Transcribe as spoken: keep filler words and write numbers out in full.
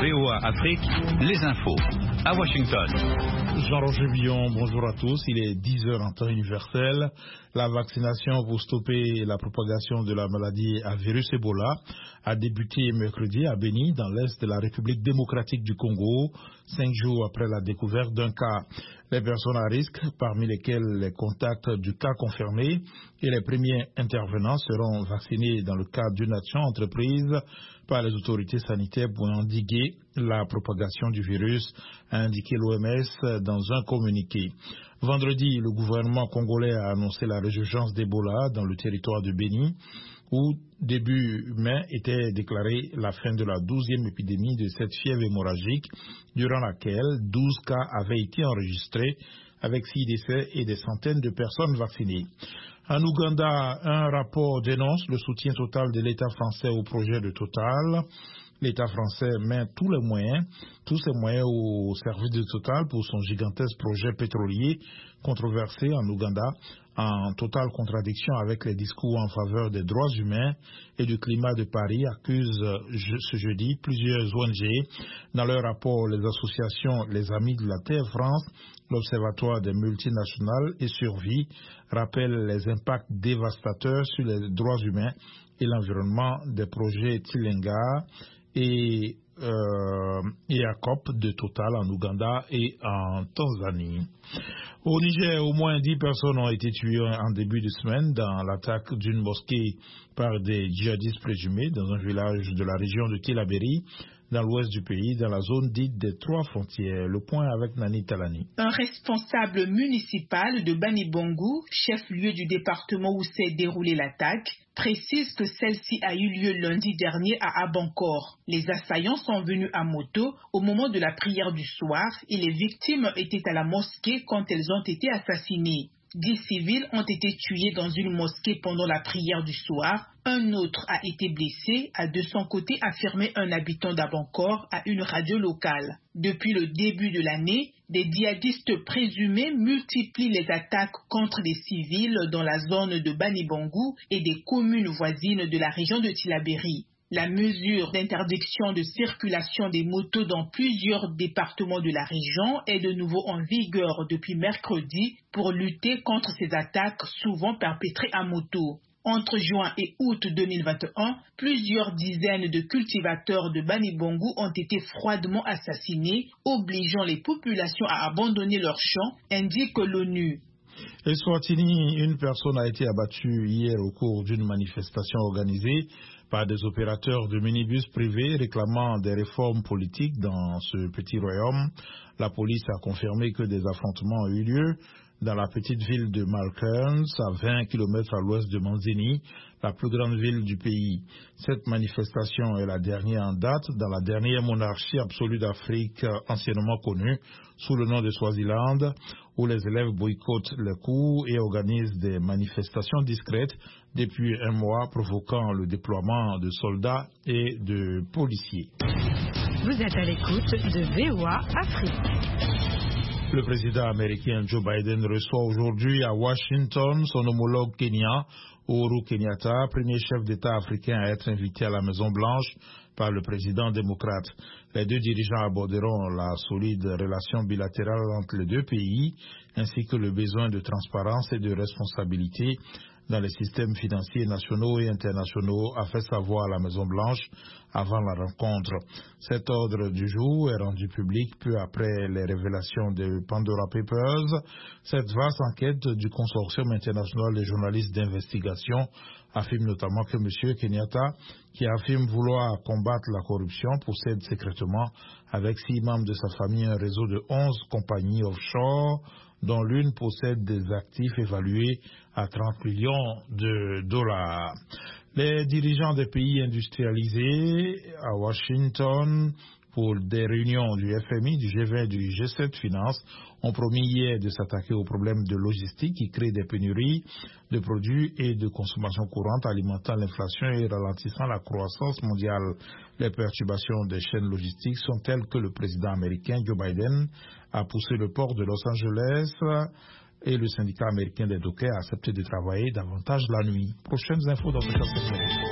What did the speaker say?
V O A Afrique, les infos. À Washington. Jean-Roger Billon, bonjour à tous. Il est dix heures en temps universel. La vaccination pour stopper la propagation de la maladie à virus Ebola a débuté mercredi à Beni, dans l'est de la République démocratique du Congo, cinq jours après la découverte d'un cas. Les personnes à risque, parmi lesquelles les contacts du cas confirmé et les premiers intervenants, seront vaccinés dans le cadre d'une action entreprise par les autorités sanitaires pour endiguer la propagation du virus, a indiqué l'O M S dans un communiqué. Vendredi, le gouvernement congolais a annoncé la résurgence d'Ebola dans le territoire de Beni, où début mai était déclarée la fin de la douzième épidémie de cette fièvre hémorragique, durant laquelle douze cas avaient été enregistrés, avec six décès et des centaines de personnes vaccinées. En Ouganda, un rapport dénonce le soutien total de l'État français au projet de Total. L'État français met tous les moyens, tous ses moyens au service de Total pour son gigantesque projet pétrolier controversé en Ouganda, en totale contradiction avec les discours en faveur des droits humains et du climat de Paris, accusent ce jeudi plusieurs O N G. Dans leur rapport, les associations Les Amis de la Terre France, l'Observatoire des multinationales et Survie rappellent les impacts dévastateurs sur les droits humains et l'environnement des projets Tilenga et euh, EACOP de Total en Ouganda et en Tanzanie. Au Niger, au moins dix personnes ont été tuées en début de semaine dans l'attaque d'une mosquée par des djihadistes présumés dans un village de la région de Tillabéri, dans l'ouest du pays, dans la zone dite des trois frontières. Le point avec Nani Talani. Un responsable municipal de Banibongo, chef-lieu du département où s'est déroulée l'attaque, précise que celle-ci a eu lieu lundi dernier à Abankor. Les assaillants sont venus à moto au moment de la prière du soir et les victimes étaient à la mosquée quand elles ont été assassinées. Dix civils ont été tués dans une mosquée pendant la prière du soir. Un autre a été blessé, a de son côté affirmé un habitant d'Abankor à une radio locale. Depuis le début de l'année, des djihadistes présumés multiplient les attaques contre les civils dans la zone de Banibongo et des communes voisines de la région de Tillabéri. La mesure d'interdiction de circulation des motos dans plusieurs départements de la région est de nouveau en vigueur depuis mercredi pour lutter contre ces attaques souvent perpétrées à moto. Entre juin et août deux mille vingt et un, plusieurs dizaines de cultivateurs de Banibongo ont été froidement assassinés, obligeant les populations à abandonner leurs champs, indique l'ONU. Et Swatini, une personne a été abattue hier au cours d'une manifestation organisée par des opérateurs de minibus privés réclamant des réformes politiques dans ce petit royaume. La police a confirmé que des affrontements ont eu lieu dans la petite ville de Malkerns, à vingt kilomètres à l'ouest de Manzini, la plus grande ville du pays. Cette manifestation est la dernière en date dans la dernière monarchie absolue d'Afrique anciennement connue sous le nom de Swaziland, où les élèves boycottent les cours et organisent des manifestations discrètes depuis un mois, provoquant le déploiement de soldats et de policiers. Vous êtes à l'écoute de V O A Afrique. Le président américain Joe Biden reçoit aujourd'hui à Washington son homologue kenyan, Uhuru Kenyatta, premier chef d'État africain à être invité à la Maison-Blanche par le président démocrate. Les deux dirigeants aborderont la solide relation bilatérale entre les deux pays, ainsi que le besoin de transparence et de responsabilité dans les systèmes financiers nationaux et internationaux, a fait savoir à la Maison-Blanche avant la rencontre. Cet ordre du jour est rendu public peu après les révélations de Pandora Papers. Cette vaste enquête du consortium international des journalistes d'investigation affirme notamment que M. Kenyatta, qui affirme vouloir combattre la corruption, possède secrètement avec six membres de sa famille un réseau de onze compagnies offshore, dont l'une possède des actifs évalués à trente millions de dollars. Les dirigeants des pays industrialisés à Washington pour des réunions du F M I, du G vingt et du G sept Finance ont promis hier de s'attaquer aux problèmes de logistique qui créent des pénuries de produits et de consommation courante, alimentant l'inflation et ralentissant la croissance mondiale. Les perturbations des chaînes logistiques sont telles que le président américain Joe Biden a poussé le port de Los Angeles et le syndicat américain des dockers a accepté de travailler davantage la nuit. Prochaines infos dans ce chapitre.